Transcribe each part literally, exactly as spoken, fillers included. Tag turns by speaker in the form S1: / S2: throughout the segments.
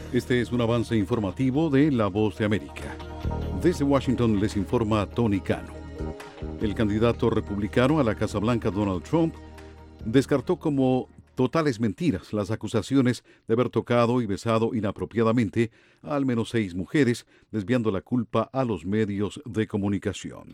S1: Este es un avance informativo de La Voz de América. Desde Washington les informa Tony Cano. El candidato republicano a la Casa Blanca, Donald Trump, descartó como totales mentiras las acusaciones de haber tocado y besado inapropiadamente a al menos seis mujeres, desviando la culpa a los medios de comunicación.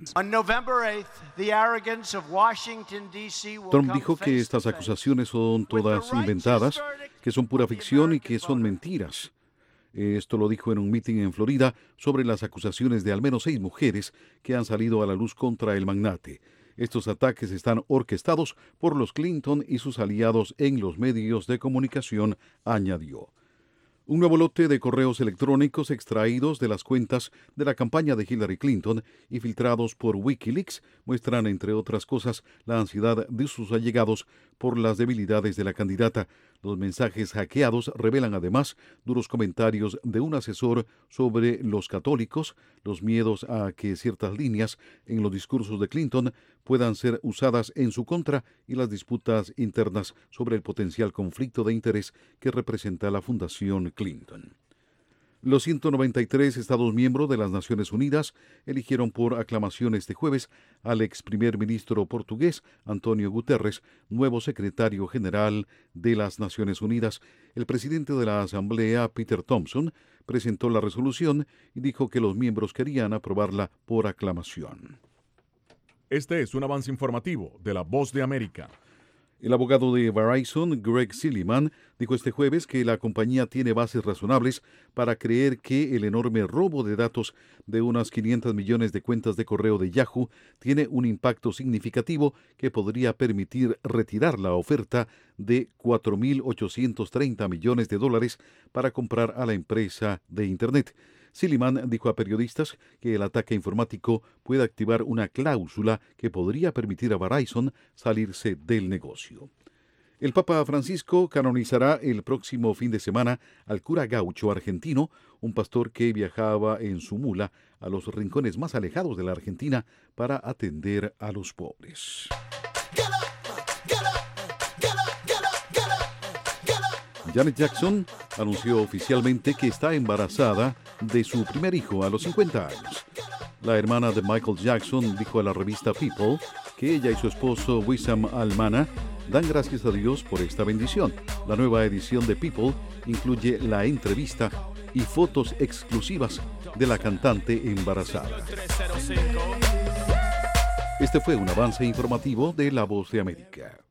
S1: Trump dijo que estas acusaciones son todas inventadas, que son pura ficción y que son mentiras. Esto lo dijo en un mitin en Florida sobre las acusaciones de al menos seis mujeres que han salido a la luz contra el magnate. Estos ataques están orquestados por los Clinton y sus aliados en los medios de comunicación, añadió. Un nuevo lote de correos electrónicos extraídos de las cuentas de la campaña de Hillary Clinton y filtrados por Wikileaks muestran, entre otras cosas, la ansiedad de sus allegados por las debilidades de la candidata. Los mensajes hackeados revelan además duros comentarios de un asesor sobre los católicos, los miedos a que ciertas líneas en los discursos de Clinton puedan ser usadas en su contra y las disputas internas sobre el potencial conflicto de interés que representa la Fundación Clinton. Los ciento noventa y tres Estados miembros de las Naciones Unidas eligieron por aclamación este jueves al ex primer ministro portugués António Guterres, nuevo secretario general de las Naciones Unidas. El presidente de la Asamblea, Peter Thompson, presentó la resolución y dijo que los miembros querían aprobarla por aclamación.
S2: Este es un avance informativo de La Voz de América.
S1: El abogado de Verizon, Greg Silliman, dijo este jueves que la compañía tiene bases razonables para creer que el enorme robo de datos de unas quinientos millones de cuentas de correo de Yahoo tiene un impacto significativo que podría permitir retirar la oferta de cuatro mil ochocientos treinta millones de dólares para comprar a la empresa de Internet. Silliman dijo a periodistas que el ataque informático puede activar una cláusula que podría permitir a Verizon salirse del negocio. El Papa Francisco canonizará el próximo fin de semana al cura gaucho argentino, un pastor que viajaba en su mula a los rincones más alejados de la Argentina para atender a los pobres. Janet Jackson anunció oficialmente que está embarazada de su primer hijo a los cincuenta años. La hermana de Michael Jackson dijo a la revista People que ella y su esposo Wissam Al-Mana dan gracias a Dios por esta bendición. La nueva edición de People incluye la entrevista y fotos exclusivas de la cantante embarazada. Este fue un avance informativo de La Voz de América.